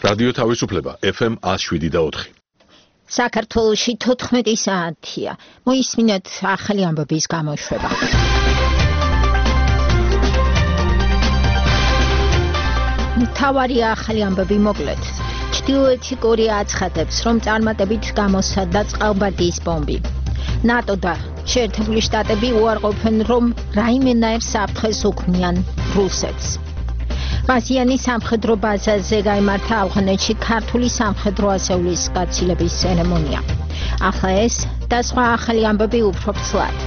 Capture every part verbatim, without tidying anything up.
რადიო თავისუფლება F M one oh seven და four. საქართველოში თოთხმეტი საათია. მოისმინოთ ახალი ამბების გამოშვება. მთავარი ახალი ამბები მოკლედ. ჩრდილოეთი კორეა აცხადებს, რომ წარმატებით გამოსცადა წყალბადიის ბომბი. ნატო და შეერთებული შტატები უარყოფენ, რომ რაიმენაერ საფრთხეს უქმნიან რუსეთს. ვაზიანის სამხედრო ბაზაზე გაიმართა ავღანეთში ქართული სამხედრო ასეულის გაცილების ცერემონია. ახლა ეს და სხვა ახალი ამბები უფრო ფცლად.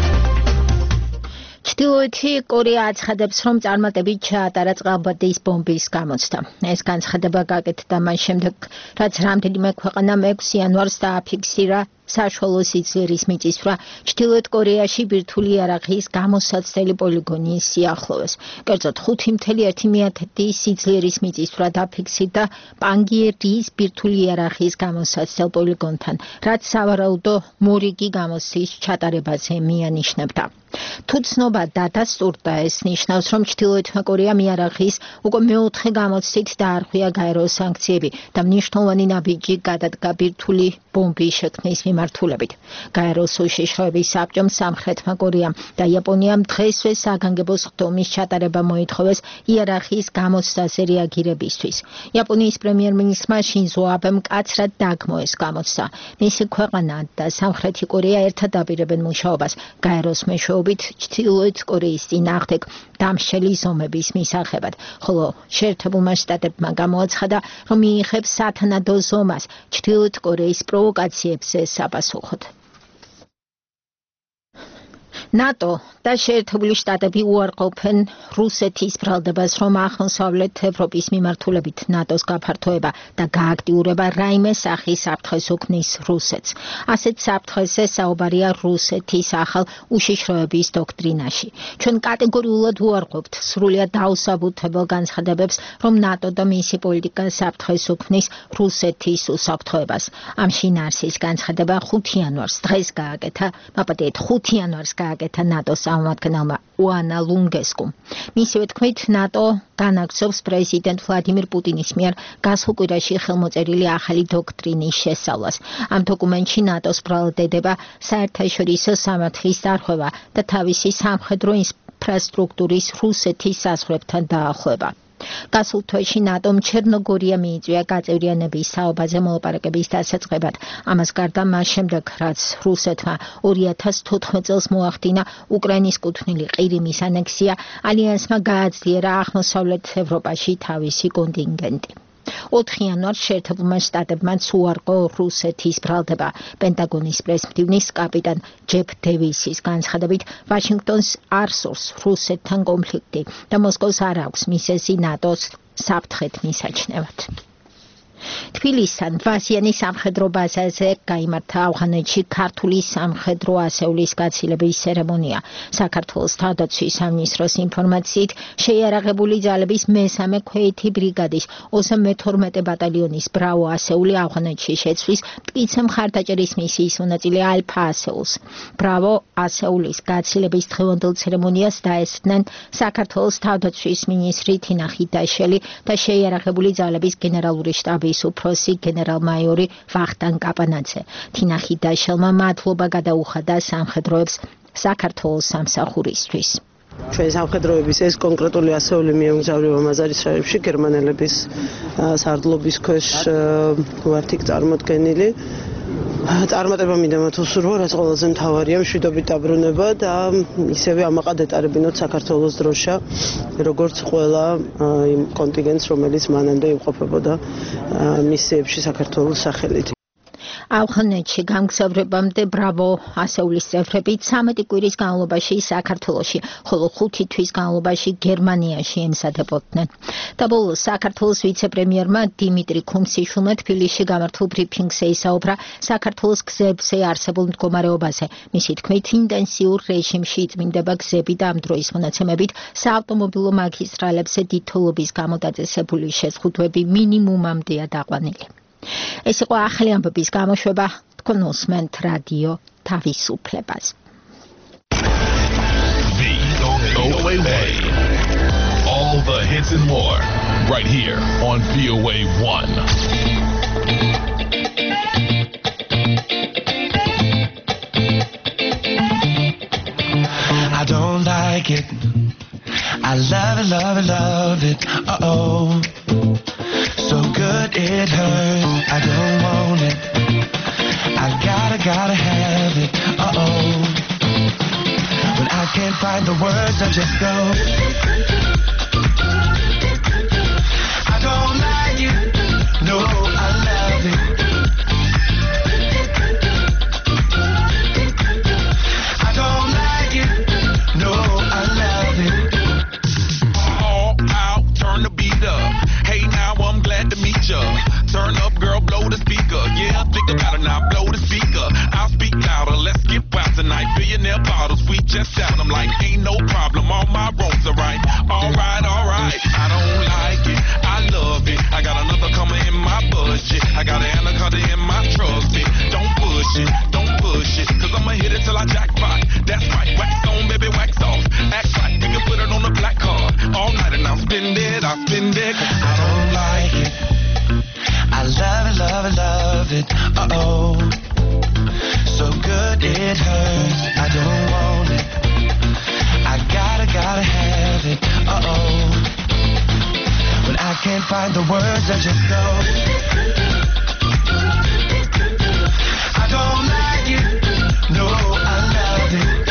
ჩრდილოეთი კორეა აცხადებს, რომ წარმატებით ჩაატარა წყალბადიის ბომბის გამოცდა. ეს განცხადება გაკეთდა მას შემდეგ, რაც რამდენიმე ქვეყანამ ექვსი იანვარს დააფიქსირა საშუალო სიძლიერის მიწისძვრა ჩრდილოეთ კორეაში ბირთვული იარაღის გამოსაცდელი პოლიგონის სიახლოვეს. კერძოდ ხუთი virgulă unu სიძლიერის მიწისძვრა დაფიქსირდა პანგიერის ბირთვული იარაღის გამოსაცდელ პოლიგონთან, რაც სავარაუდო მორიგი გამოცდის ჩატარებაზე მიანიშნებდა. თუ ცნობა დადასტურდა, ეს ნიშნავს, რომ ჩრდილოეთმა კორეამ იარაღის უკვე მეოთხე გამოცდით დაარღვია გაერო სანქციები და მნიშვნელოვანი ნაბიჯი გადადგა ბირთვული ბომბის შექმნის მიმართულებით. გაეროს უშიშროების საბჭომ სამხრეთმა კორეამ და იაპონიამ დღესვე საგანგებო სხდომის ჩატარება მოითხოვეს იარაღის გამოცდაზე რეაგირებისთვის. იაპონიის პრემიერ-მინისტრმა შინზო აბემ მკაცრად დაგმო ეს გამოცდა. მისი ქვეყანა და სამხრეთი კორეა ერთად აპირებენ მუშაობას გაეროს მეშვეობით ჩრდილოეთ კორეის წინააღმდეგ დამშელი ზომების მისაღებად, ხოლო შეერთებულმა შტატებმა გამოაცხადა, რომ მიიღებს სათანადო ზომას ჩრდილოეთ კორეის პროვოკაციებზე საპასუხოდ. ნატო და შეერთებული შტატები უარყოფენ რუსეთის ბრალდებას, რომ აღმოსავლეთ ევროპის მიმართულებით ნატოს გაფართოება და გააქტიურება რაიმე სახის საფრთხეს უქმნის რუსეთს. ასეთ საფრთხეზე საუბარია რუსეთის ახალ უშიშროების დოქტრინაში. ჩვენ კატეგორიულად უარყოფთ სრულიად დაუსაბუთებელ განცხადებებს, რომ ნატო და მისი პოლიტიკა საფრთხეს უქმნის რუსეთის უსაფრთხოებას. ამ შინაარსის განცხადება ხუთი იანვარს დღეს გააკეთა, მაპატიეთ ხუთი იანვარს გააკეთა ნატოს წარმომადგენელმა უანა ლუნგესკუმ. მისივე თქმით, ნატო განაგრძობს პრეზიდენტ ვლადიმირ პუტინის მიერ გასულ კვირაში ხელმოწერილი ახალი დოქტრინის შესწავლას. ამ დოკუმენტში ნატოს ბრალდება საერთაშორისო სამართლის დარღვევა და თავისი სამხედრო ინფრასტრუქტურის რუსეთის საზღვრებთან დაახლოება. გასულ თვეში ნატომ ჩერნოგორია მიიწვია გაწევრიანების საუბაზე მოლაპარაკების დასაწყებად. ამას გარდა მას შემდეგ, რაც რუსეთმა ორი ათას თოთხმეტ წელს მოახდინა უკრაინის კუთვნილი ყირიმის ანექსია, ალიანსმა გააძლიერა აღმოსავლეთ ევროპაში თავისი კონტინგენტი. ოთხი იანვარს შეერთებულმა შტატებმაც უარყო რუსეთის ბრალდება. პენტაგონის პრესმდივნის კაპიტან ჯეფ დევისის განცხადებით, ვაშინგტონს არ სურს რუსეთთან კონფლიქტი და მოსკოვს არ აქვს მიზეზი ნატოს საფრთხეთ მისაჩნევად. თბილისთან ვაზიანის სამხედრო ბაზაზე გაიმართა ავღანეთში ქართული სამხედრო ასეულის გაცილების ცერემონია. საქართველოს თავდაცვის სამინისტროს ინფორმაციით, შეიარაღებული ძალების მესამე ქვეითი ბრიგადის ოცდამეათე ბატალიონის ბრავო ასეული ავღანეთში შეცვლის მტკიცე მხარდაჭერის მისიის მონაწილე ალფა ასეულს. ბრავო ასეულის გაცილების დღევანდელ ცერემონიას დაესწრნენ საქართველოს თავდაცვის მინისტრი თინა ხიდაშელი და შეიარაღებული ძალების გენერალური შტაბის უფროსი გენერალ-მაიორი ვახტანგ კაპანაძე. თინა ხიდაშელმა მადლობა გადაუხადა სამხედროებს საქართველოს სამსახურისთვის. ჩვენ სამხედროების ეს კონკრეტული ასეული მიემგზავრება მაზარის შაებში გერმანელების სარდლობის ქვეშ ვართ იქ წარმოდგენილი. წარმატება მინდა მათ უსურვო, რაც ყველაზე მთავარია, მშვიდობით დაბრუნება და ისევე ამაყად ეტარებინოთ საქართველოს დროშა, როგორც ყველა იმ კონტინგენტს, რომელიც მანამდე იმყოფებოდა მისიებში საქართველოს სახელით. ავღანეთში გამგზავრებამდე ბრავო ასეულის წევრები ცამეტი კვირის განმავლობაში საქართველოში, ხოლო ხუთი თვის განმავლობაში გერმანიაში ემზადებოდნენ. და ბოლოს საქართველოს ვიცე-პრემიერმა დიმიტრი ქუმსიშვილმა თბილისში გამართულ ბრიფინგზე ისაუბრა საქართველოს გზებზე არსებულ მდგომარეობაზე. მისი თქმით, ინტენსიურ რეჟიმში იწმინდება გზები და ამ დროის მონაცემებით საავტომობილო მაგისტრალებზე დიდთოვლობის გამო დაწესებული შეზღუდვები მინიმუმამდეა დაყვანილი. ეს იყო ახალი ამბების გამოშვება. თქვენ უსმენთ რადიო თავისუფლებას. All the hits sports, and more. Right here on V O A one. I don't like it. I love it, love it, love it. Uh-oh. So good it hurts. I don't want it. I gotta, gotta have it. Uh-oh. When I can't find the words, I just go. I don't like it. No, I love it. I don't like it. No, I love it. All out, turn the beat up. Hey, now I'm glad to meet ya. Turn up, girl, blow the speaker. Yeah, think about it now, blow the speaker. I'll speak louder, let's get wild tonight. Billionaire bottles, we just down. I'm like, ain't no problem, all my roads are right. Alright, alright, I don't like it, I love it. I got another coming in my budget. I got an anaconda in my trusty. Don't push it, don't push it, cause I'ma hit it till I jackpot. That's right, wax on, baby, wax off. Act right, we can put it on the black card. All night and I'll spend it, I'll spend it. I don't like it. I love it, love it, love it. Uh-oh. So good it hurts. I don't want it. I gotta, gotta have it. Uh-oh. When I can't find the words, I just go. I don't like it. No, I love it.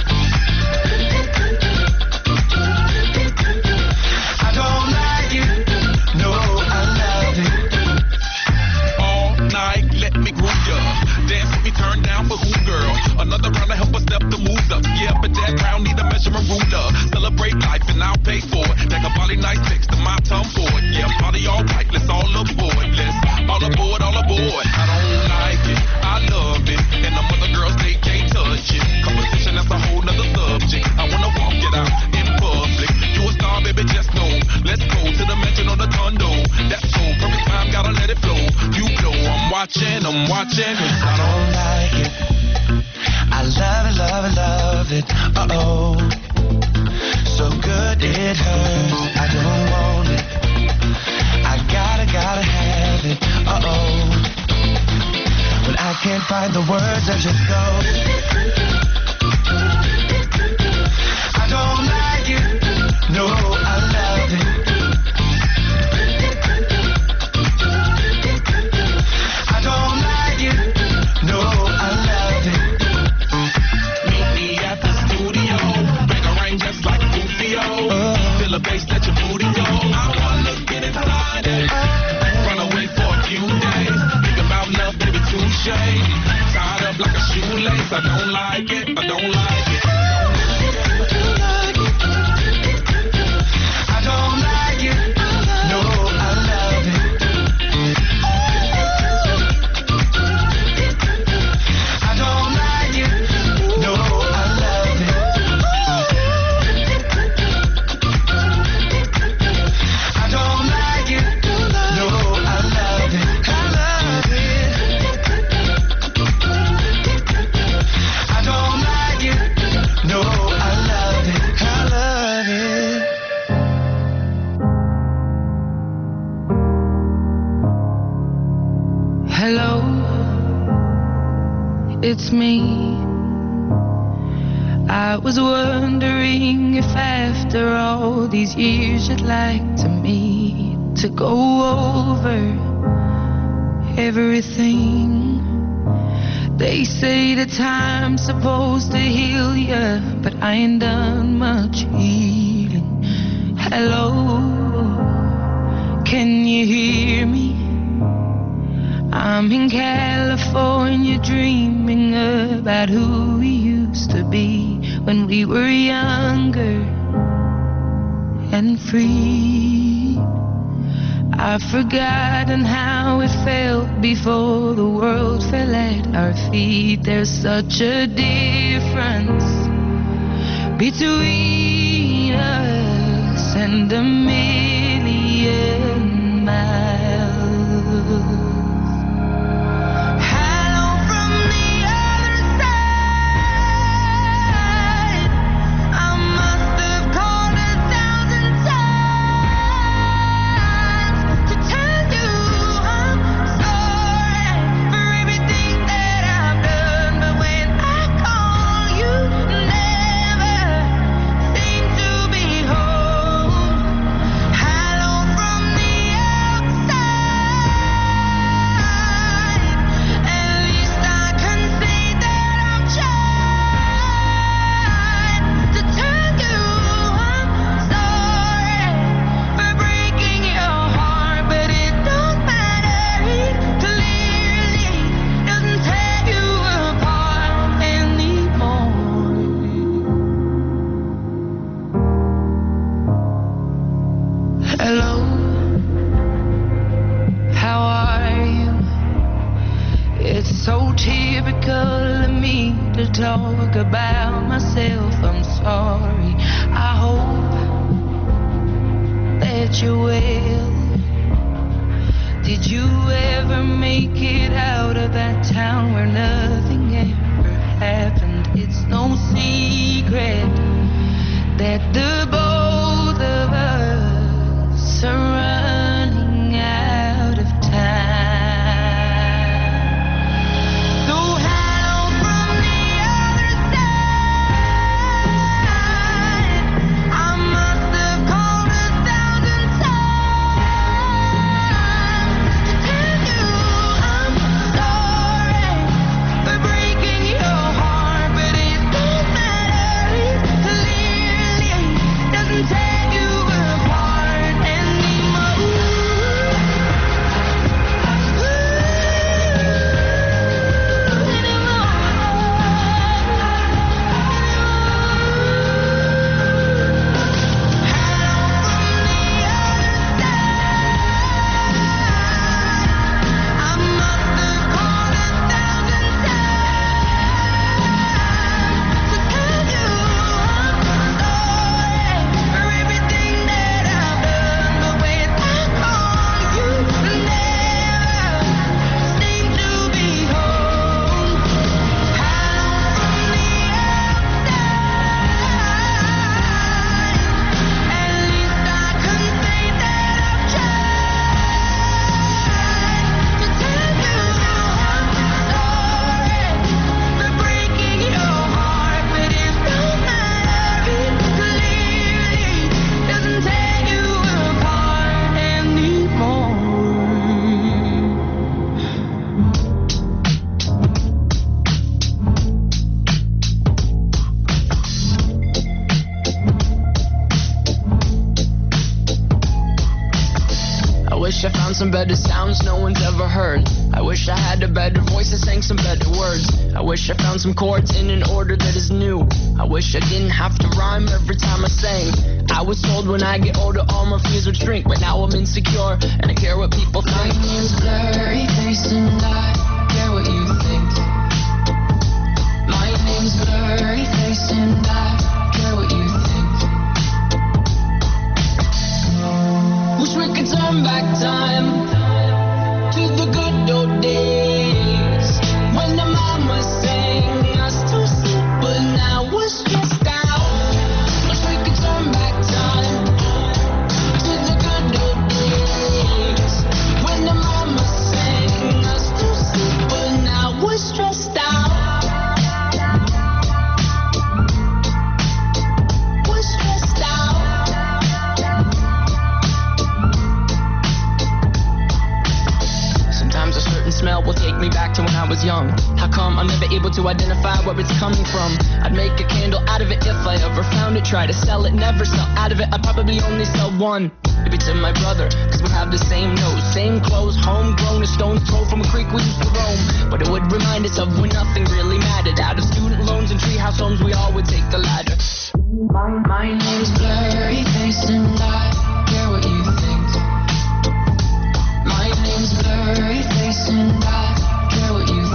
I don't like it. No, I love it. All night, let me groove ya. Dance with me, turn down for who, girl? Another round to help us step the moves up. Yeah, but that round need a measurement ruler. Celebrate life and I'll pay for it. Like a body nice next to my tongue for it. Yeah, party all right, let's all aboard. Let's all aboard, all aboard. I don't like it, I love it. And the other girls, they can't touch it. Competition, that's a whole nother subject. I wanna walk it out in public. You a star, baby, just know. Let's go to the mansion or the condo. That's so perfect time, gotta let it flow. You blow, I'm watching, I'm watching. Cause I don't like it. I love it, love it, love it. Uh-oh. So good it hurts. I don't want it. I gotta, gotta have it. Uh-oh. When I can't find the words, I just go. I don't like it. No, I love it. I don't like it. No, I love it. meet me at the studio. Bang a rain just like Rufio. Uh, Feel a bass, let your booty go. I wanna get inside it. Run away for a few days. Think about love, baby, touche. Tied up like a shoelace. I don't like it, I don't like it. I don't like it. No, I love it. I don't like it. No, I love it. I don't like it. No, I love it. I love it. I don't like it. No, I love it. I love it. Hello, it's me. I was wondering if after all these years you'd like to meet to go over everything. They say the time's supposed to heal ya, but I ain't done much healing. Hello, can you hear me? I'm in California dreaming about who we used to be when we were younger and free. I've forgotten how it felt before the world fell at our feet. There's such a difference between us and a million miles. about myself. I'm sorry. I hope that you're well. Did you ever make it out of that town where nothing ever happened? It's no secret that the both of us are running out of time. So help from the other side. I must have called a thousand times to tell you I'm sorry for breaking your heart, but it don't matter. It clearly doesn't take you apart anymore. Some better sounds no one's ever heard. I wish I had a better voice and sang some better words. I wish I found some chords in an order that is new. I wish I didn't have to rhyme every time I sang. I was told when I get older all my fears would shrink, but now I'm insecure and I care what people think. My name's blurry face and I care what you think. My name's blurry face and I care what you think. Wish we could turn back time to the good old days when the mama sang us to sleep, but now we're stressed out. Wish we could turn back time to the good old days when the mama sang us to sleep, but now we're stressed out. We're stressed out. Sometimes a certain smell will take me back to when I was young. How come I'm never able to identify where it's coming from? I'd make a candle out of it if I ever found it. Try to sell it, never sell out of it. I'd probably only sell one. Maybe to my brother, cause we have the same nose, same clothes, homegrown, a stone's throw from a creek we used to roam. But it would remind us of when nothing really mattered. Out of student loans and treehouse homes, we all would take the ladder. My, my name's blurry face and I care what you think. My name's blurry face and I care what you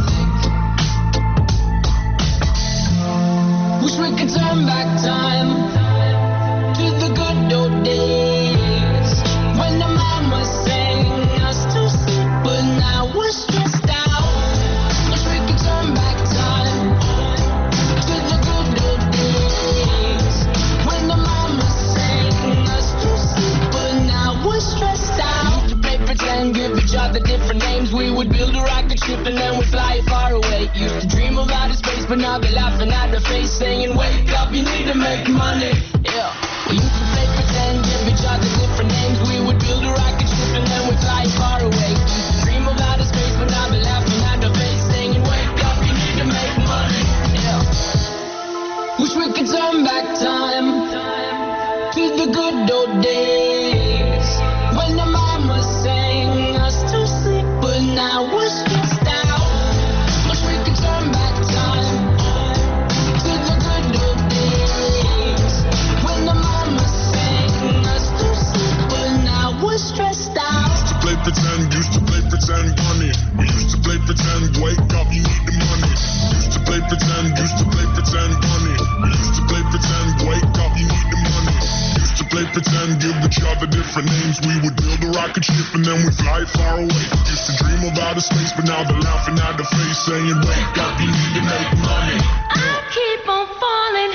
think. Wish we could turn back time to the good old days when the mama sang us to sleep, but now we're stressed out. Wish we could turn back time to the good old days when the mama sang us to sleep, but now we're stressed out. Used to play pretend, give each other different names. We would build a rocket ship and then we'd fly it far away. Used to dream of outer space, but now they're laughing at the face, saying, wake up, you need to make money. Yeah. We used to play pretend, give each other different names. We would build a rocket ship and then we'd fly far away. Used to dream of outer space, but now they're laughing at the face, saying, wake up, you need to make money. Yeah. Wish we could turn back time to the good old days when the mama sang us to sleep, but now we're stressed out. Wish we could turn back time to the good old days when the mama sang us to sleep, but now we're stressed out. Used to play pretend, used to play pretend, bunny. We used to play pretend, wake up, you need the money. Used to play pretend, used to play pretend, pretend, give each other different names. We would build a rocket ship and then we'd fly far away. Used to dream of outer space, but now they're laughing at the face, saying, wake up, you need to make money. I keep on falling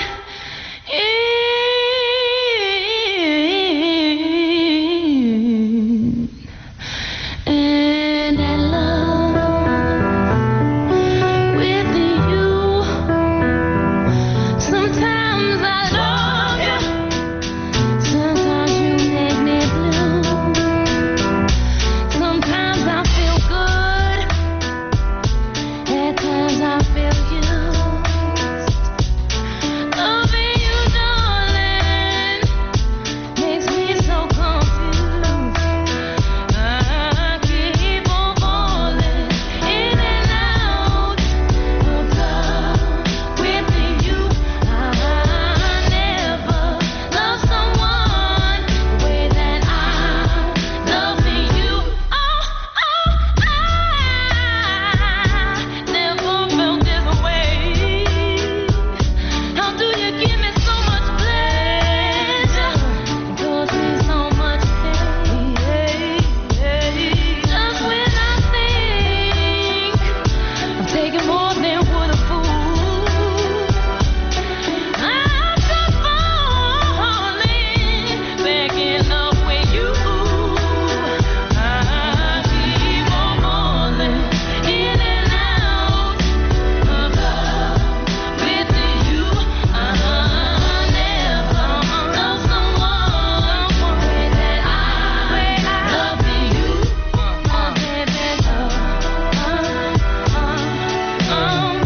in, and I love with you. Sometimes I love you, sometimes you make me blue. Sometimes I feel good, at times I feel used. Loving you, darling, makes me so confused. I keep on falling in and out of love with you. I never loved someone the way that I love you. Oh, oh, I never felt this way. How do you give me so much pleasure and cause me so much pain? Just when I think I'm taking more than would a fool, I'm just falling back in love with you. I keep on falling in and out of love with you. I never loved someone the way that I love you. Oh, baby, love. I'm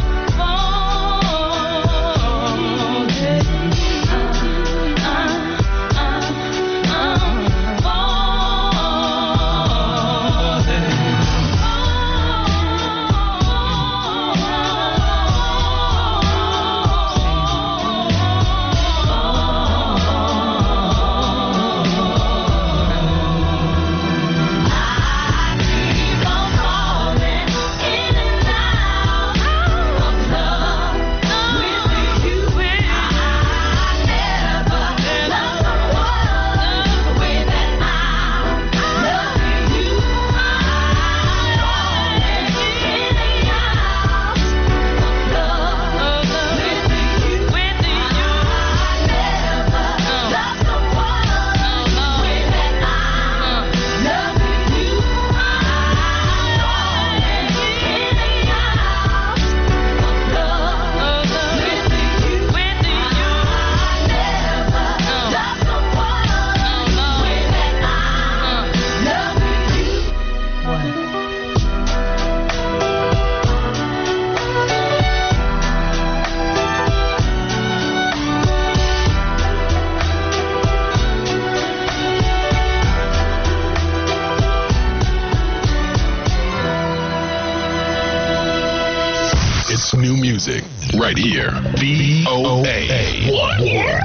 It's new music right here. V O A one.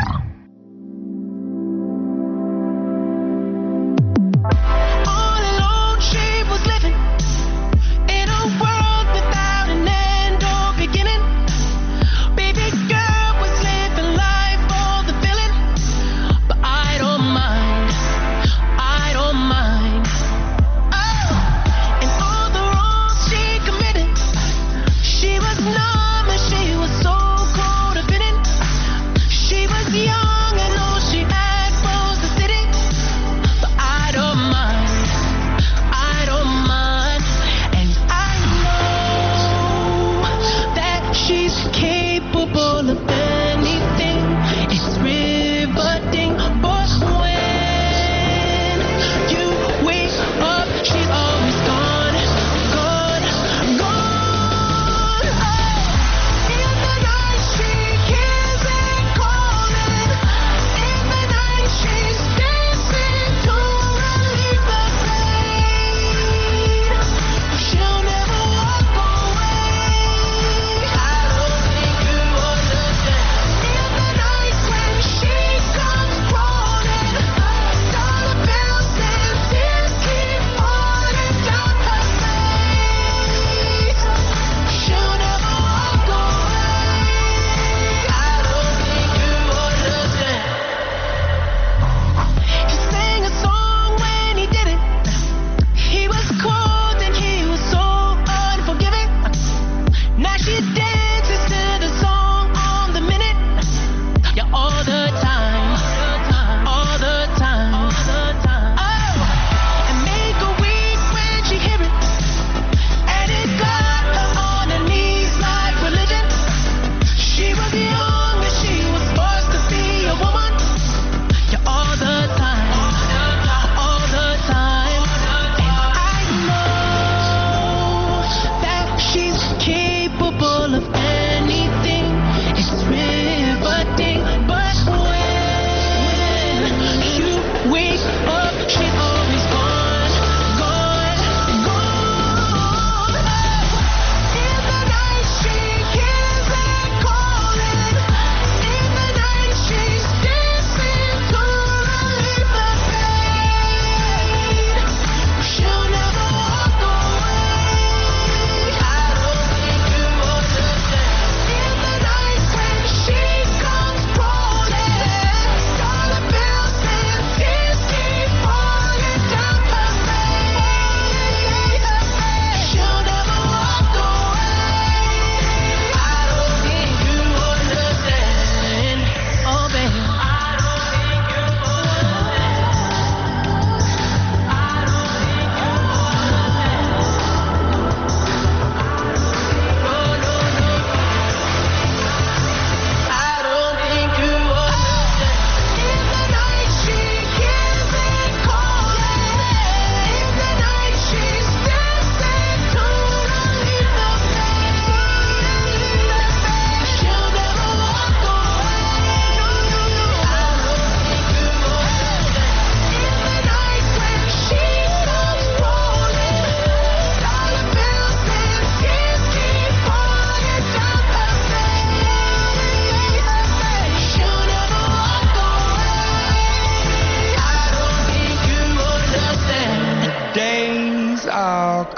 All alone she was living in a world without an end or beginning. Baby girl was living life for the feeling. But I don't mind, I don't mind. Oh, and all the wrongs she committed, she was numb and she was so cold of it. She was young.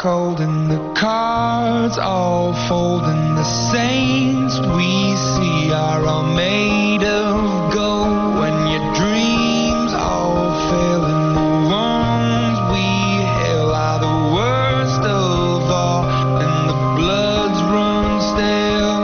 cold and the cards all fold, and the saints we see are all made of gold. When your dreams all fail and the ones we hail are the worst of all, and the bloods run stale.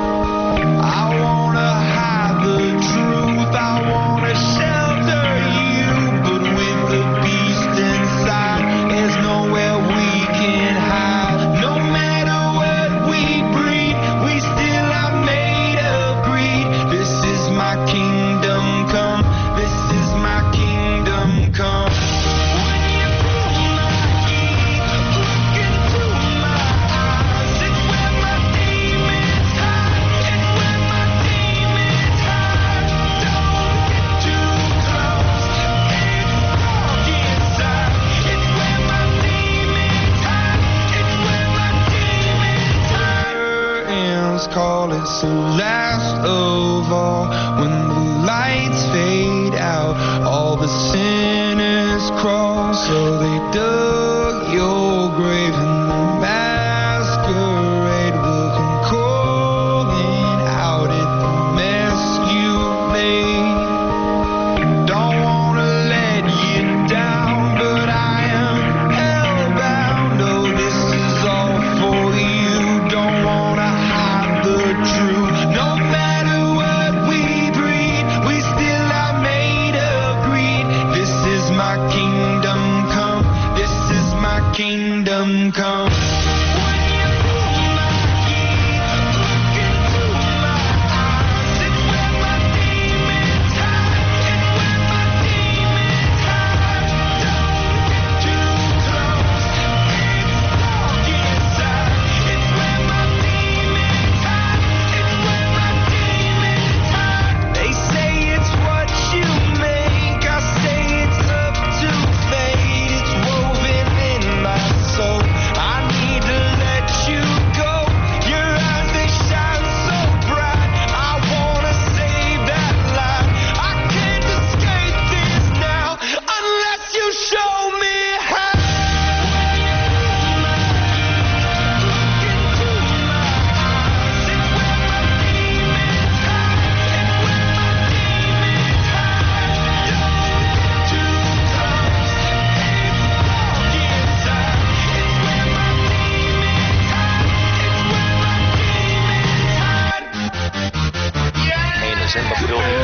I wanna hide the truth, I wanna shelter you, but with the beast inside, there's nowhere we can hide. No matter what we breed, we still are made of greed. This is my kingdom come, this is my kingdom come. When you pull my key, look into my eyes, it's where my demons hide, it's where my demons hide. Don't get too close, it's dark inside, it's where my demons hide, it's where my demons hide. Curtains call, it's the last of all. When the lights fade out, all the sinners crawl. So they dug your grave and the masquerade will come calling out at the mess you made. Don't wanna let you down, but I am hellbound. Oh, this is all for you. Don't wanna hide the truth. No matter what we breed, we still are made of greed. This is my kingdom come, this is my kingdom come. When you pull my key, look into my eyes, it's where my demons hide, it's where my demons hide. Don't get too close, it's dark inside, it's where my demons hide, it's where my demons hide. They say it's what you make, I say it's up to fate. It's woven in my soul, I need to let you go. Your eyes, they shine so bright, I wanna save that light. I can't escape this now, unless you show me how. Look into my eyes, it's where my demons hide, it's where my demons hide. Don't get too close, it's dark inside, it's where my demons hide, it's where my demons hide. Pain is in the building.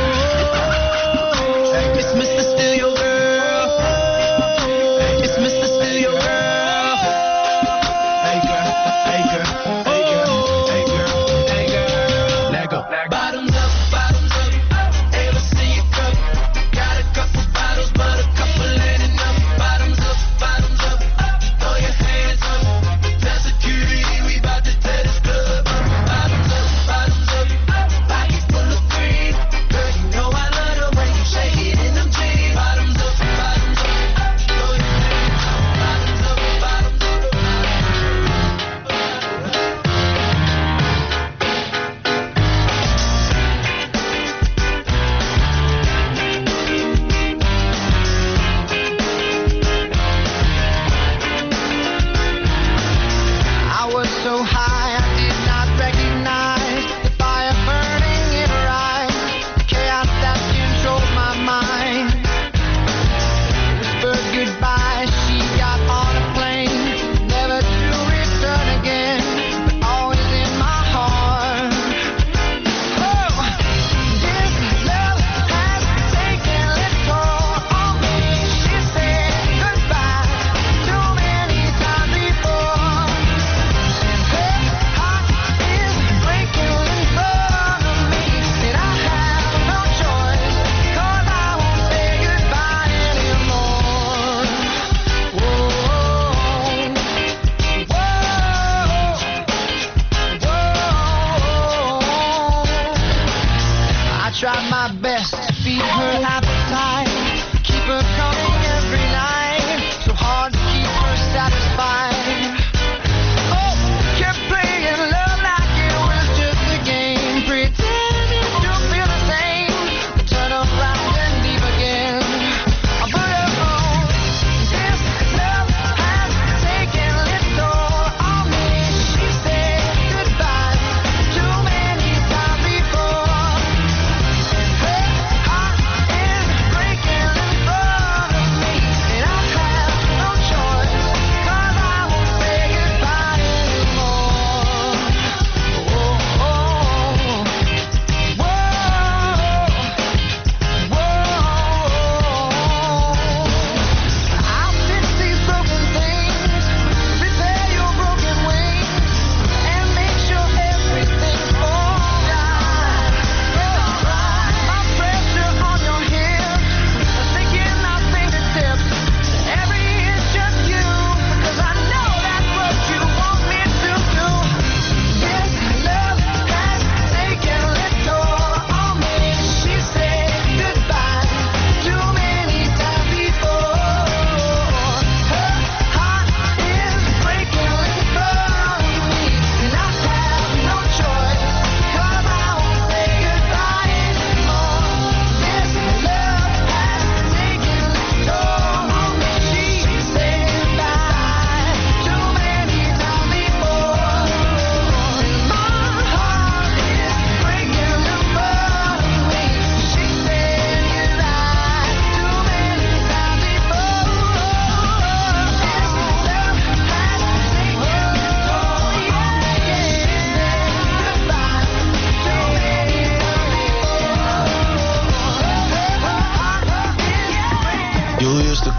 It's Mister Steal Your Girl. It's Mister Steal Your Girl. Hey girl, hey girl, hey girl, hey girl, hey girl. Let go. Bottoms up, bottoms up. Hey, let's see you go. Got a couple bottles, but a couple ain't enough. Bottoms up, bottoms up. Throw your hands up. Tell security we bout to tear this club up. Bottoms up, bottoms up. Pockets full of green. Girl, you know I love the way you shake it in them jeans. Bottoms up, bottoms up. Throw your hands up. Bottoms up, bottoms up. I was so high, I did not recognize the fire burning in her eyes, the chaos that controlled my mind. Whispered goodbye, she got on a plane, never to return again, but always in my heart. Oh, this love has taken its toll on me. She said goodbye too many times before. Her heart is breaking in front of me, and I have no choice, 'cause I won't say goodbye anymore. Whoa, whoa, whoa. I tried my best to feed her appetite, keep her coming every night, so hard to keep her satisfied. Oh, kept playing love like it was just a game, pretending to feel the same, turn around and leave again. But oh, this love has taken its toll.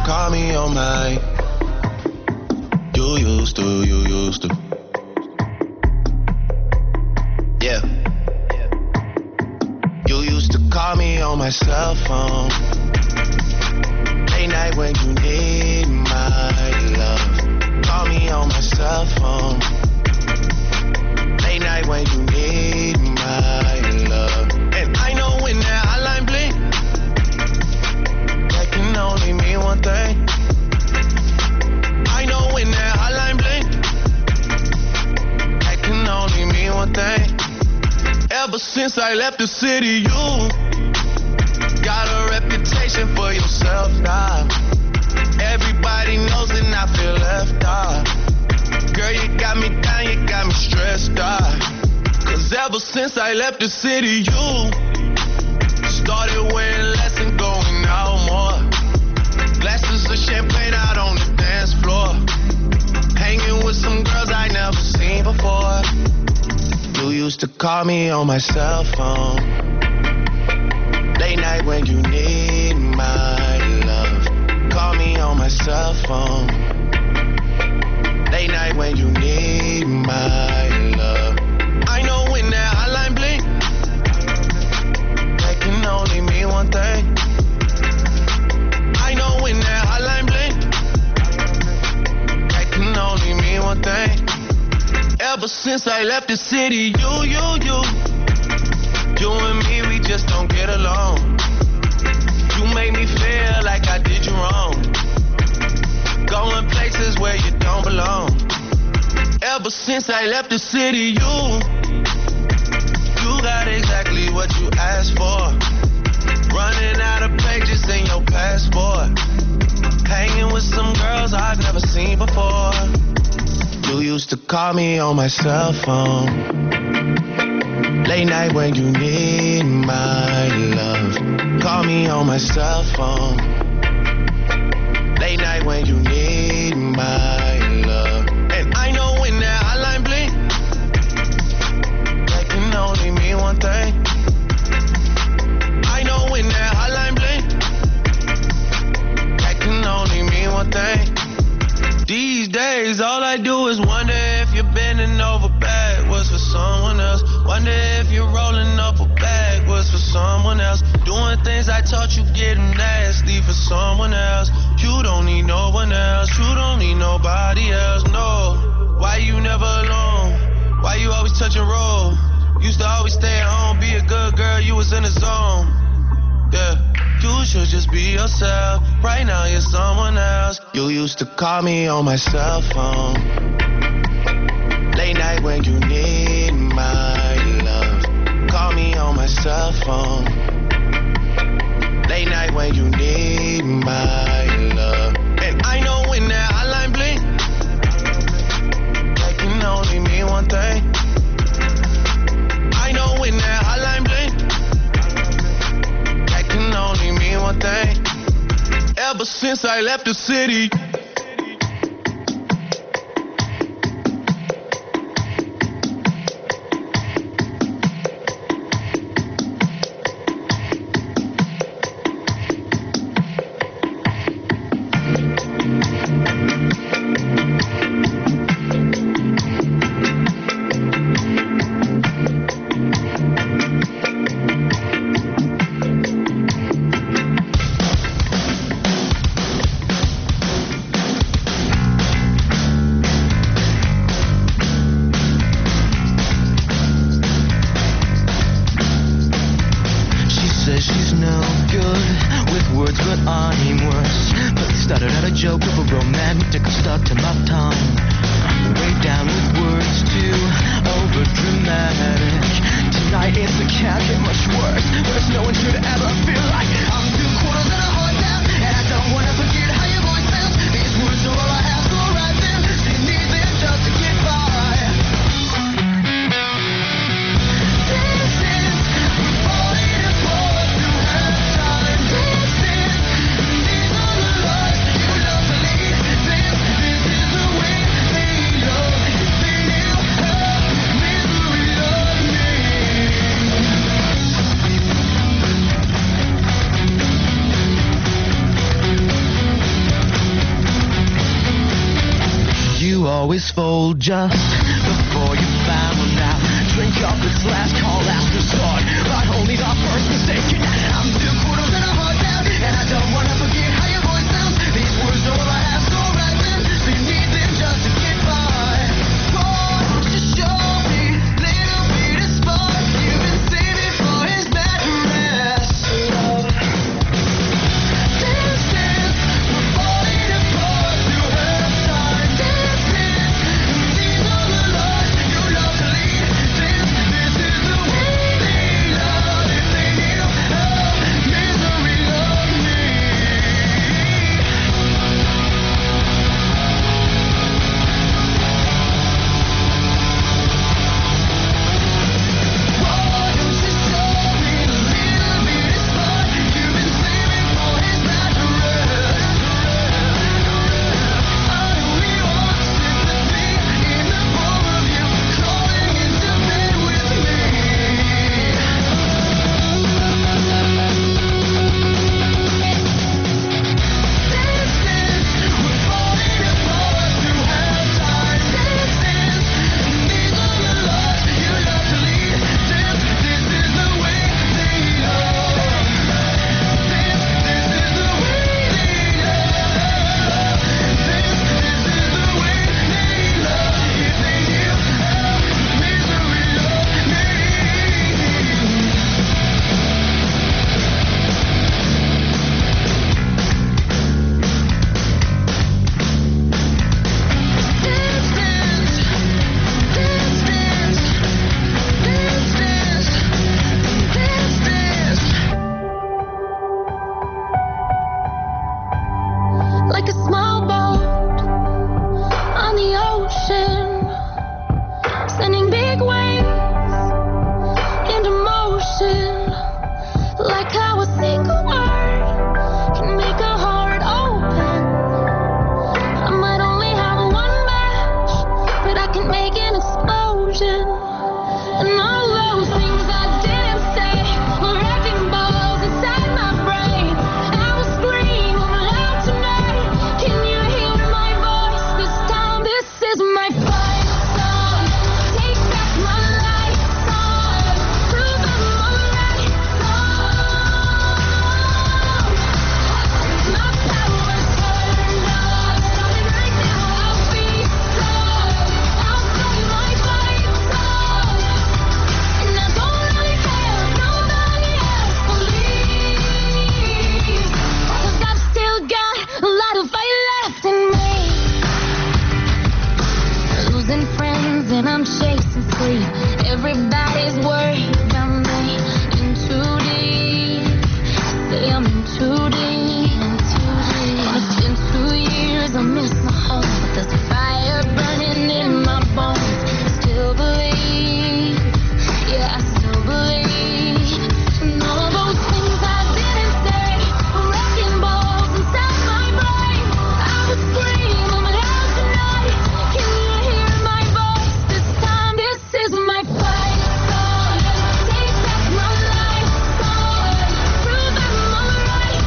call me on my. You used to, you used to. Yeah. You used to call me on my cell phone. Late night when you need my love. Call me on my cell phone. Late night when you need my love. And I know when that hotline blink, that can only mean one thing. I know when that hotline blink, that can only mean one thing. Ever since I left the city, you got a reputation for yourself now. Everybody knows and I feel left out. Girl, you got me down, you got me stressed out. Cause ever since I left the city, you started wearing less and going out more. Glasses of champagne out on the dance floor. Hanging with some girls I never seen before. You used to call me on my cell phone. Late night when you need my love. Call me on my cell phone. Late night when you need my love. I know when that hotline blink, that can only mean one thing. I know when that hotline blink, that can only mean one thing. Ever since I left the city, you, you, you, you and me, we just don't get along. You make me feel like I did you wrong. Going places where you don't belong. Ever since I left the city, you, you got exactly what you asked for. Running out of pages in your passport. Hanging with some girls I've never seen before. You used to call me on my cell phone. Late night when you need my love. Call me on my cell phone. Late night when you need my love. And I know when that hotline blink, that can only mean one thing. I know when that hotline blink, that can only mean one thing. These days, all I do is wonder if you're bending over backwards for someone else. Wonder if you're rolling up a backwards for someone else. Doing things I taught you getting nasty for someone else. You don't need no one else. You don't need nobody else, no. Why you never alone? Why you always touch and roll? Used to always stay at home, be a good girl, you was in the zone. Yeah. You should just be yourself. Right now you're someone else. You used to call me on my cell phone. Late night when you need my love. Call me on my cell phone. Late night when you need my love. And I know when that hotline blink, that can only mean one thing. I know when that hotline blink, can only mean one thing. Ever since I left the city. always fold just before you found out. Drink up its last call after start, but only the first mistake. I'm still put up in a hard down, and I don't wanna forget how your voice sounds. These words are all I have, so right then, so you need them just to get by. Oh, just show me little bit of spark you've been saving for his bad rest. Dance, dance, we're falling apart through hard times. Dance, dance, these are the lies you love to lead. Dance, this is the way they love. If they need help, misery of me. Why don't you show me a little bit of spark you've been saving for his bad rest? I only want sympathy in the form of you crawling into bed with me. Dance, dance, we're falling apart through hard times. Dance, dance, these are the lies you love to lead. Dance, this is the way they love. Dance, this is the way they love. Dance, this is the way they love. If they knew how misery of me. Dance, dance, dance, dance, dance, dance, dance, dance. Like a small boat on the ocean, sending big waves into motion. Like how a single word can make a heart open. I might only have one match, but I can make an explosion. And all those things I didn't say were wrecking balls inside my brain. I will scream loud tonight. Can you hear my voice this time? This is my fight song. Take back my life song. Prove I'm alright song. My power's turned off. Starting right now, I'll be strong. I'll play my fight song. And I don't really care if nobody else believes. 'Cause I've still got a lot of fight left in me. Losing friends and I'm chasing sleep. Everybody's worried about me. In too deep. Say I'm in too deep. It's been two years, I miss my home. But there's a fire burning in my bones. I still believe. Yeah, I still believe. And all those things I didn't say were wrecking balls inside my brain. I would scream loud tonight. Can you hear my voice this time? This is my fight song. Take back my life song. Prove I'm alright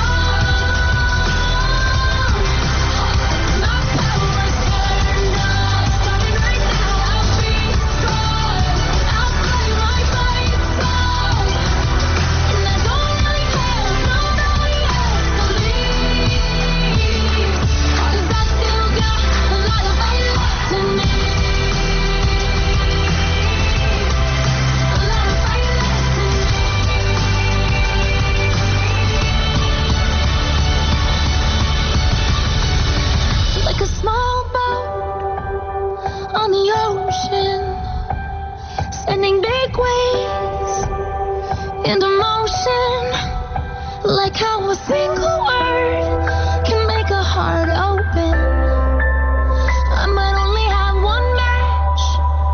song. My power's turned off. Starting right now, I'll be strong. I'll play my fight song. And I don't really care if nobody else believes. 'Cause I still got a lot of fight left in me. A lot of fight left in me. Like a small boat on the ocean, sending big waves into motion. Like how a single word can make a heart open. I might only have one match,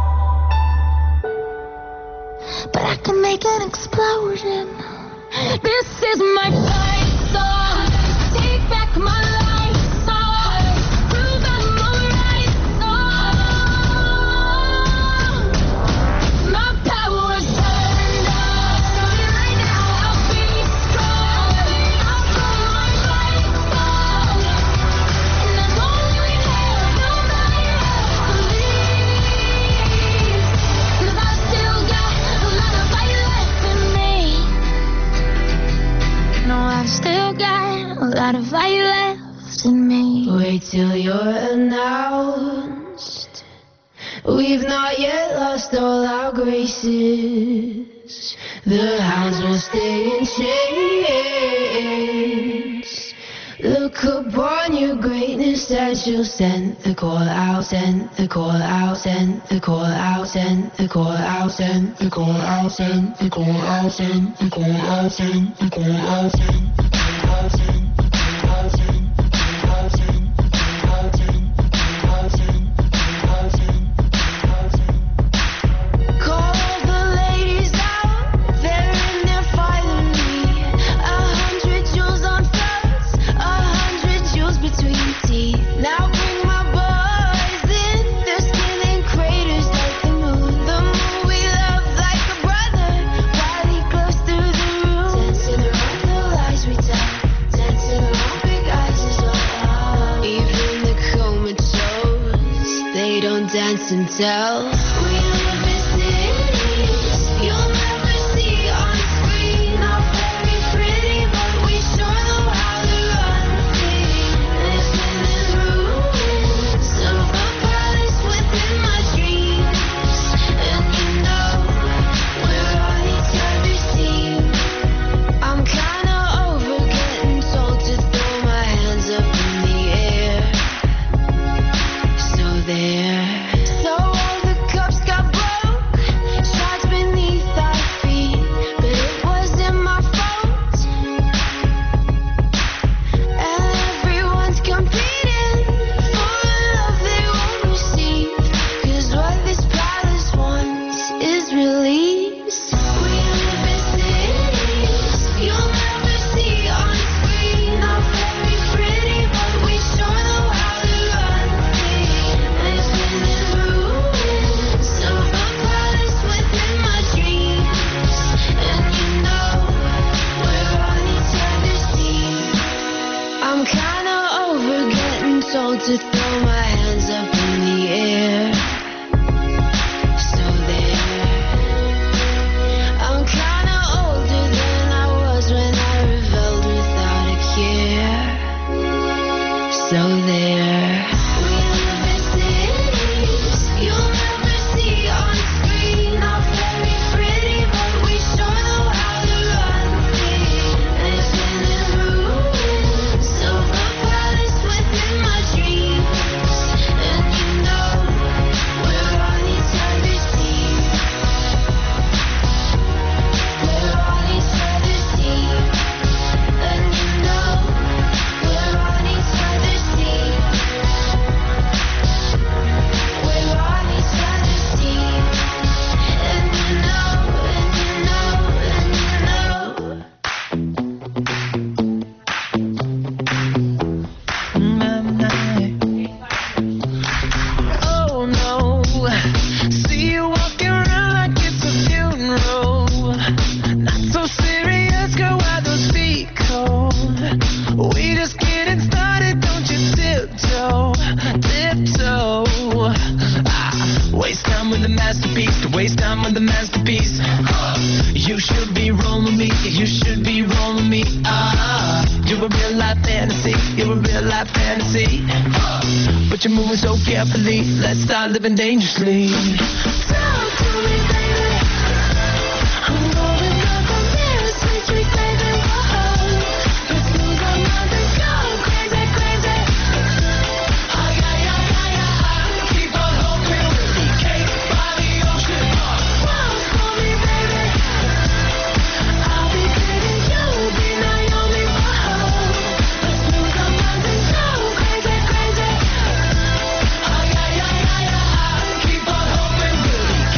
but I can make an explosion. This is my fight song. Take back my life song. Prove I'm alright song. My power's turned off. Starting right now, I'll be strong. I'll play my fight song. And I don't really care if nobody else I've still got a lot of fire left in me. Wait till you're announced. We've not yet lost all our graces. The hounds will stay in chains. Look upon your greatness that you'll send the call out, send the call out, send the call out, send the call out, send the call out, send the call out, send the call out, send the call out, send the call out, send the call out, send the call out, send the call out, send the call out, send the call out, send the call out, send. Call the ladies out, they're in there finally. A hundred jewels on fronts, a hundred jewels between teeth. Now bring my boys in, their skin in craters like the moon. The moon we love like a brother, while he glows through the room. Dancing around the lies we tell, dancing around big eyes as well. Even the comatose, they don't dance and tell. We live in cities you'll never see on screen. Not very pretty, but we sure know how to run things. Living in ruins of a palace within my dreams. And you know, we're on each other's team. I'm kinda over getting told to throw my hands up in the air. So there. So all the cups got broke, shards beneath our feet, but it wasn't my fault. And everyone's competing for a love they won't receive, 'cause what this palace wants is release. We live in cities you'll never see on screen. Not very pretty, but we sure know how to run things. Living in ruins of a palace within my dreams. And you know, we're on each other's team. I'm kinda over getting told to throw my hands up in the air. So there. I'm kinda older than I was when I rebelled without a care. So there. We live in cities you'll never see on screen. Not very pretty, but we sure know how to run things. Living in ruins of a palace within my dreams. And you know, we're on each other's team. We're on each other's team. And you know, we're on each other's team. We're on each other's team. And you know, and you know, and you know. Oh no, see you walking around like it's a funeral. Not so serious, girl, why those feet cold? We just getting started, don't you tiptoe, tiptoe. Ah, waste time with the masterpiece, to waste time with the masterpiece. You should be rolling me, you should be rolling me. Ah, you're a real life fantasy, you're a real life fantasy. But you're moving so carefully, let's start living dangerously. Talk to me, baby. I'm going up on this, sweet, sweet baby. Whoa. Let's lose our minds and go crazy, crazy. Ay, ay, ay, ay, ay, keep on hoping, cake by the ocean. Waltz for me, baby. I'll be pretty, you'll be Naomi. Whoa. Let's lose our minds and go crazy, crazy. Ay, ay, ay, ay, ay, keep on hoping,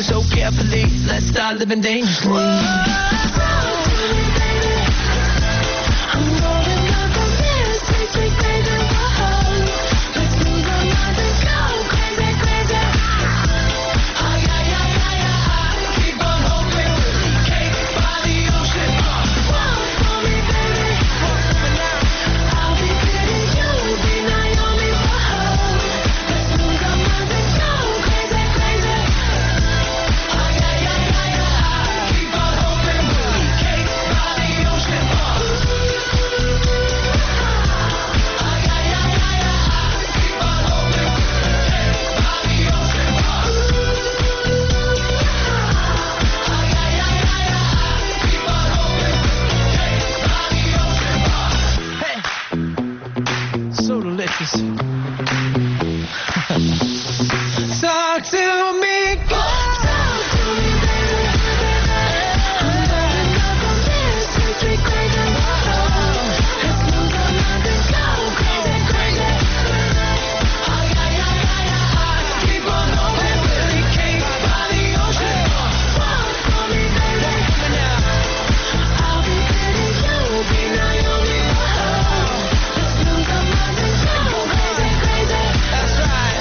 so carefully. Let's start living dangerously. Talk to me, God. Talk to me, baby. I'm running up on this sweet, sweet crazy world. Let's lose our minds and go crazy, crazy. Oh yeah, yeah, yeah, yeah. Keep on hoping we'll be cake by the ocean. Walk for me, baby. I'll be pretty, you'll be Naomi. Let's lose our minds and go crazy, crazy. That's right.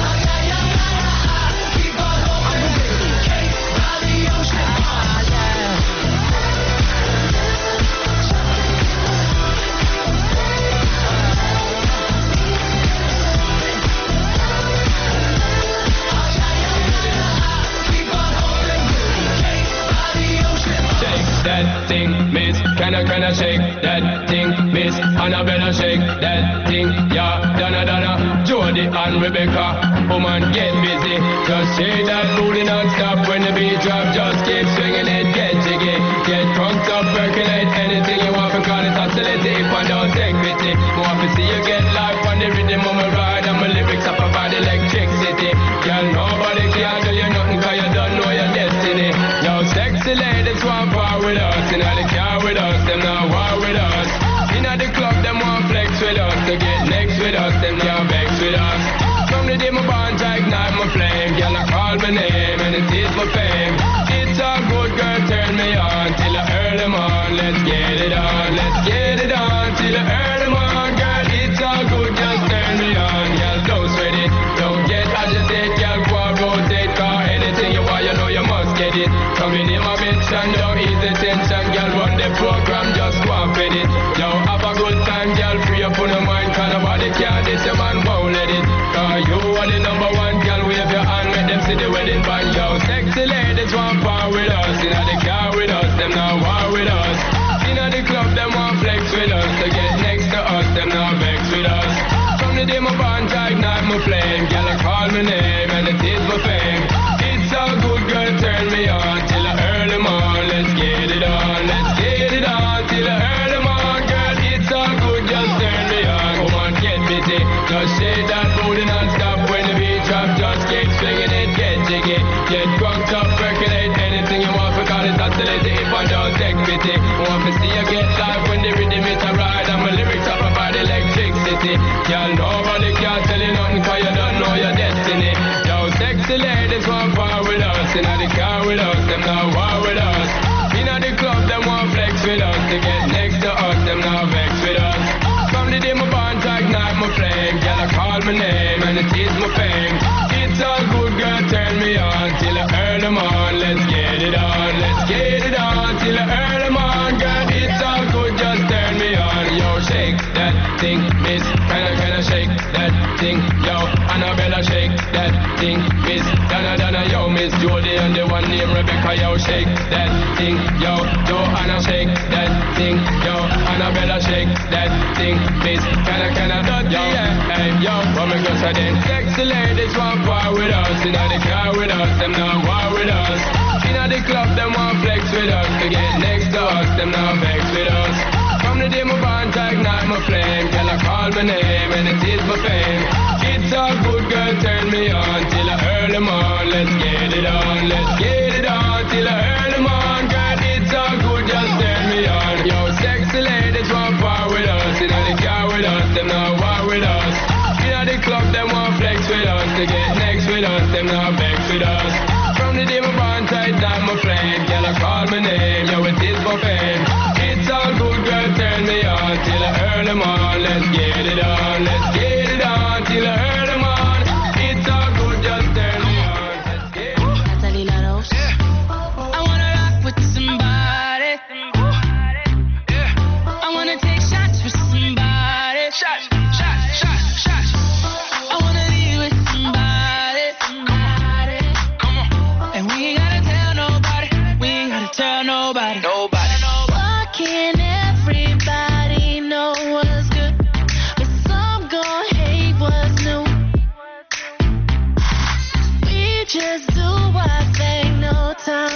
That thing, miss, can I, can I shake that thing, miss, Annabella shake that thing, yeah, Donna, Donna, Jody and Rebecca, woman get busy, just shake that booty non-stop when the beat drop, just keep swinging it, get jiggy, get drunk up, percolate, anything you want, because it's oscillating, if I don't take pity, more to see you get life on the rhythm of my ride, and my lyrics up about electricity, girl, nobody can do you nothing, cause you don't know your destiny, yo, sexy ladies want power with us, in the car with us, them not war with us. In the club, them want flex with us, to get next with us, them not vex with us. From the day my bond, I ignite my flame, girl, I call my name, and it is my fame. It's a good girl, turn me on, till I earn them on, let's get it on, let's get it on, till I earn them on, girl, it's all good, just turn me on, girl, don't sweat it, don't get agitated, girl, go and rotate, cause anything you want, you know you must get it. Come in my bitch and don't ease the tension, girl, run the program, just go and fit it. Yo, have a good time, girl, free up on the mind, cause nobody can this, your man won't let it. Cause you are the number one, girl, wave your hand, make them see the wedding band, yo. Sexy ladies want power with us, in the car with us, them not war with us. In the club, them want flex with us, to get next to us, them not vex with us. From the day my bond, I ignite my flame, girl, I call my name, and it is my fame. It's a good girl, turn me on, till I earn them on, let's get it on, let's get it on, till I earn them on, girl, it's all good, just turn me on, come on, get busy, just shake that booty non-stop, when the beat drop, just keep swinging it, get jiggy, get drunk up, percolate, anything you want, because it's oscillating, if I don't take pity, want to see you get live, when the rhythm is a ride, and my lyrics up about electricity, girl, nobody can tell you nothing, cause you don't know your destiny, yo, sexy ladies want power with us, in the car with us, them not war with us. In the club, them want flex with us, to get next to us, them not vex with us. From the day my bond, I ignite my flame, girl, I call my name, and it is my fame. It's all good, girl, turn me on, till I earn them on, let's get it on, let's get it on, till I earn them on, girl, it's all good, just turn me on. Yo, shake that thing, miss, can I, can I shake that thing, yo, Annabella shake that thing, miss, Donna, Donna, yo, miss Jody, and the one named Rebecca, yo, shake that thing, yo, Joanna, shake that thing, yo, Annabella, shake that thing, miss, can I, can I, yo, hey, yo, what me go say then, sexy ladies want power with us, in the car with us, them not war with us, in the club, them want flex with us, to get next to us, them not vex with us. From the day my bond, I ignite my flame, girl, I call my name, and it is my fame. It's all good, girl, turn me on, till I earn them on, let's get it on, let's get it on, till I earn them on, girl, it's all good, just turn me on. Yo, sexy ladies want power with us, in the car with us, them not war with us. In the club, them want flex with us, to get next with us, them not vex with us. From the day my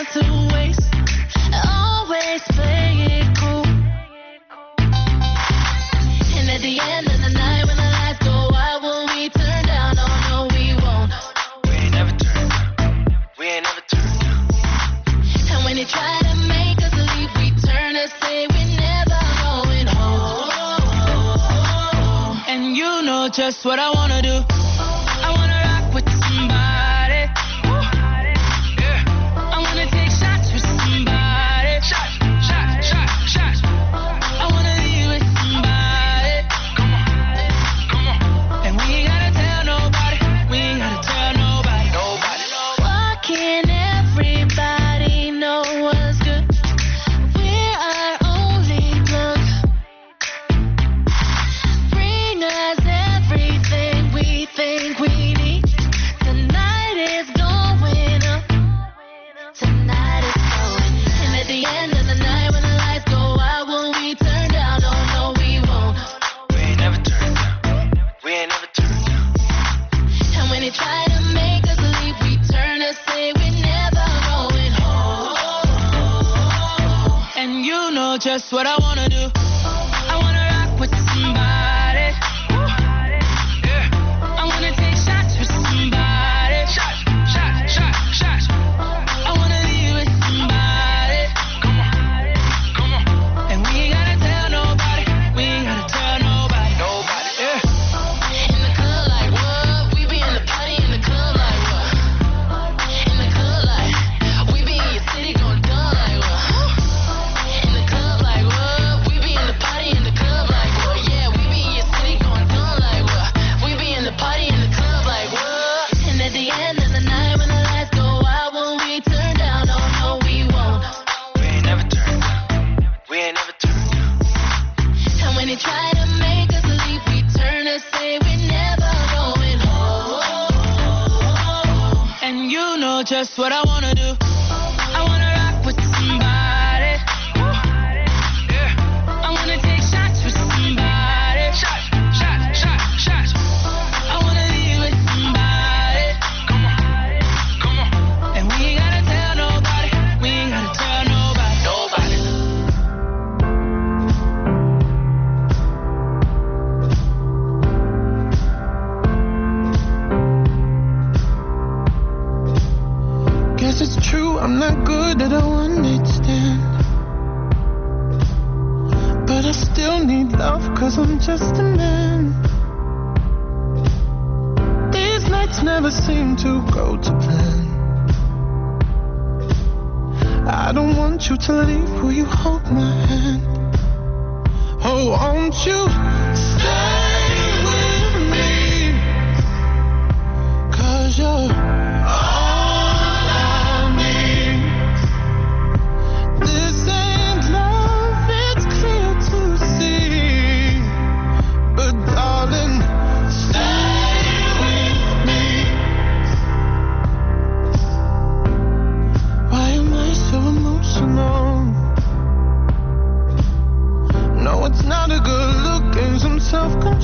to waste. Always play it cool. And at the end of the night when the lights go out, will we turn down? Oh no, we won't. We ain't never turned down. We ain't never turned down. And when they try to make us leave, we turn and say we're never going home. And you know just what I wanna do. I wanna rock with somebody. Yeah. I wanna take shots with somebody. Shot, shot, shot, shot. I wanna be with somebody. Come on, come on. And we ain't gotta tell nobody. We ain't gotta tell nobody. Nobody, nobody. Why can't everybody know what's good? We're our only plug. Bring us everything we think we need. Tonight is going up. Tonight is going up. And at the end of the night when the lights go out, will we turn down? Oh no, we won't. We ain't never turned down. We ain't never turned down. And when they try to make us leave, we turn and say we're never going home. And you know just what I wanna do. I wanna rock with somebody. Yeah. I wanna take shots with somebody. Shot, shot, shot, shot. I wanna be with somebody. Come on, come on. And we ain't gotta tell nobody. We ain't gotta tell nobody. Nobody. Yeah. In the club like what? We be in the party in the club like what? In the club like we be in your city going dumb like what? In the club like what? We be in the party in the club like what? Yeah, we be in your city going dumb like what? We be in the party in the club like what? And at the end of the night when the lights go out, will we turn down? Oh no, we won't. We ain't never turned down. We ain't never turned down. And when they try to make us leave, we turn and say we're never going home. And you know just what I wanna do. I wanna rock with somebody. Yeah. I wanna take shots with somebody. Shot, shot, shot, shot. I wanna be with somebody. Come on, come on. And we ain't gotta tell nobody. We ain't gotta tell nobody. Nobody. Guess it's true, I'm not good at a one night stand. But I still need love, cause I'm just a man. These nights never seem to go to plan. I don't want you to leave, will you hold my hand? Oh, won't you stay with me? Cause you're all I need. This ain't love, it's clear to see. But darling, stay with me. Why am I so emotional? No, it's not a good look, and some self-control.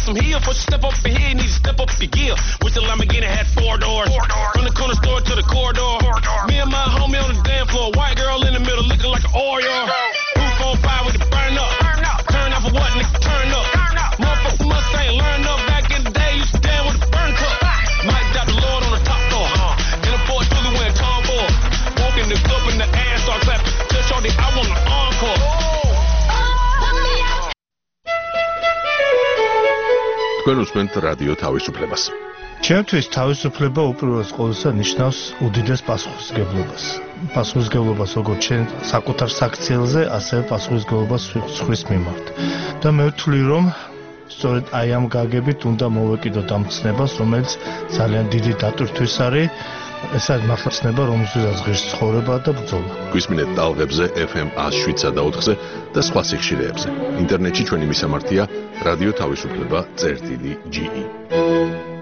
some heel before she step up in here. You need to step up your gear. Wish the Lamborghini had four doors. Four doors. From the corner store to the corridor. Corridor. Me and my homie on the damn floor. White girl in the middle looking like an Oreo. Roof on fire with the burn up. Burn up. Turn up for what, nigga? Turn up. Turn up. Motherfucker must ain't learn up. Back in the day, you used to stand with a burn cup. Mike got the Lord on the top floor. Uh. In a Ford Philly wearing Tom Ford. Walking the club in the ass, start clapping. Tell Shorty I want an encore. თქვენ უსმენთ რადიო თავისუფლებას. ჩემთვის თავისუფლება უპირველეს ყოვლისა ნიშნავს უდიდეს პასუხისმგებლობას. პასუხისმგებლობას როგორც ჩვენ საკუთარ საქციელზე, ასევე პასუხისმგებლობას სხვის მიმართ. და მე ვთვლი, რომ სწორედ აი ამ გაგებით უნდა მოვეკიდოთ ამ ცნებას, რომელიც ძალიან დიდი დატვირთვის არის. ეს არის მართლა ცნება, რომელსაც ღირს ცხოვრება და ბრძოლა. გვისმინეთ ტალღებზე F M one oh seven და ოთხზე და სხვა სიხშირეებზე. ინტერნეტში ჩვენი მისამართია რადიო თავისუფლება წერტილი G E.